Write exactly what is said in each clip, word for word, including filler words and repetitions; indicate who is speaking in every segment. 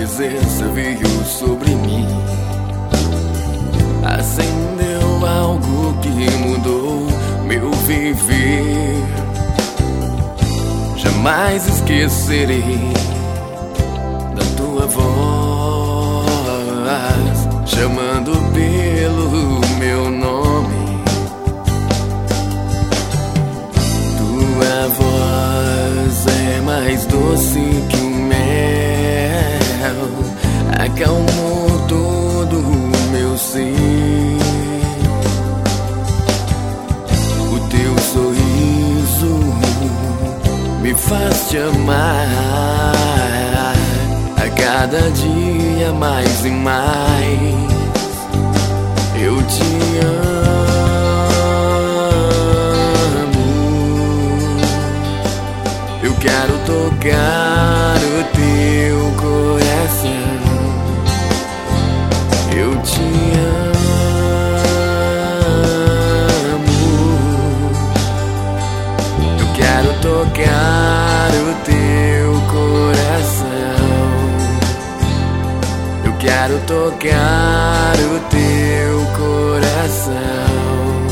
Speaker 1: presença veio sobre mim, acendeu algo que mudou meu viver. Jamais esquecerei da tua voz, chamando pelo meu nome. Tua voz é mais doce que o mel, acalmou todo o meu ser. O teu sorriso me faz te amar, a cada dia mais e mais. Eu te amo, eu quero tocar o teu coração. Eu te amo, eu quero tocar o teu coração. Eu quero tocar o teu coração.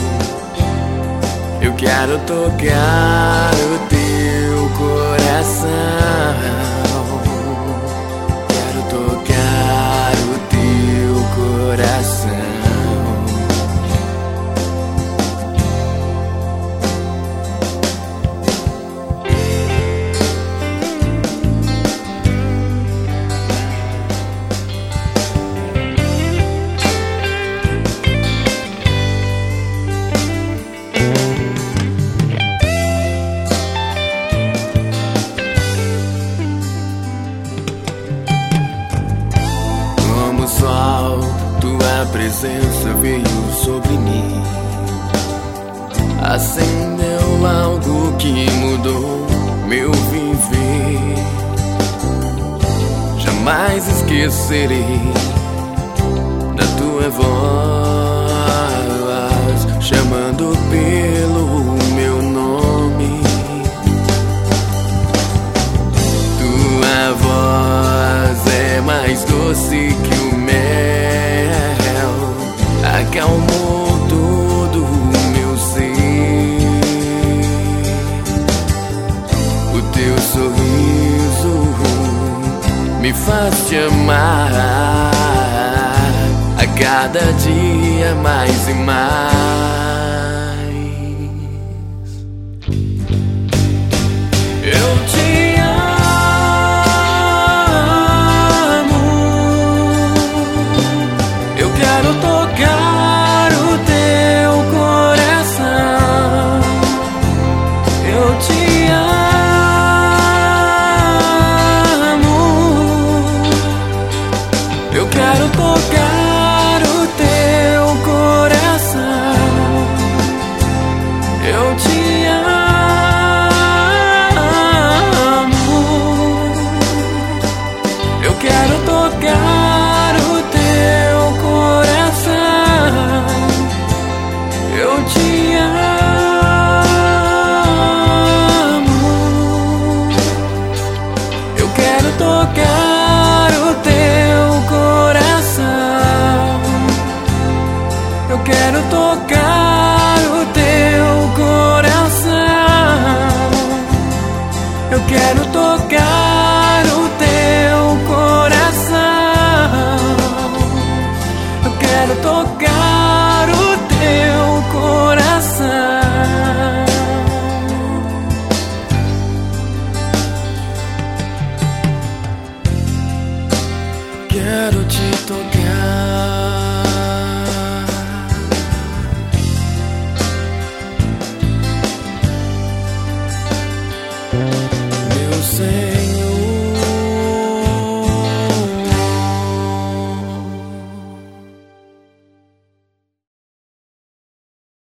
Speaker 1: Eu quero tocar o teu coração. Quero tocar o teu coração. Sol, tua presença veio sobre mim, acendeu algo que mudou meu viver. Jamais esquecerei da tua voz, chamando pelo meu nome. Tua voz é mais doce que o mel, acalmou todo o meu ser. O teu sorriso me faz te amar, a cada dia mais e mais. Eu te quero tocar o teu coração. Eu te amo, eu quero tocar o teu coração. Eu te amo, eu quero tocar o teu coração. Eu te amo, eu quero tocar o teu coração. Eu quero tocar o teu coração. Eu quero tocar o teu coração. Eu quero tocar o teu coração. Quero te tocar.